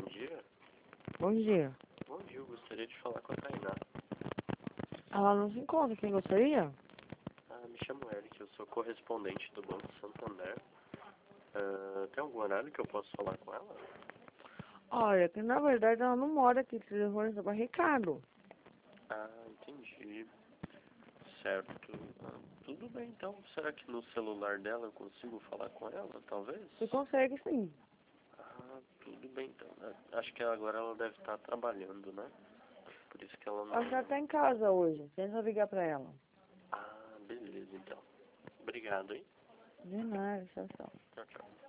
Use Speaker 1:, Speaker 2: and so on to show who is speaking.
Speaker 1: dia.
Speaker 2: Bom dia.
Speaker 1: Bom dia, eu gostaria de falar com a Tainá.
Speaker 2: Ela não se encontra, quem gostaria?
Speaker 1: Me chamo Eric, eu sou correspondente do Banco Santander. Tem algum horário que eu posso falar com ela?
Speaker 2: Olha, que na verdade ela não mora aqui, precisa para Ricardo.
Speaker 1: Entendi. Certo. Tudo bem então. Será que no celular dela eu consigo falar com ela, talvez?
Speaker 2: Você consegue sim.
Speaker 1: Tudo bem então. Acho que agora ela deve estar trabalhando, né? Por isso que ela não...
Speaker 2: Ela já tá em casa hoje, tenta ligar pra ela.
Speaker 1: Beleza então. Obrigado, hein?
Speaker 2: De nada, tchau, tchau.
Speaker 1: Tchau, tchau.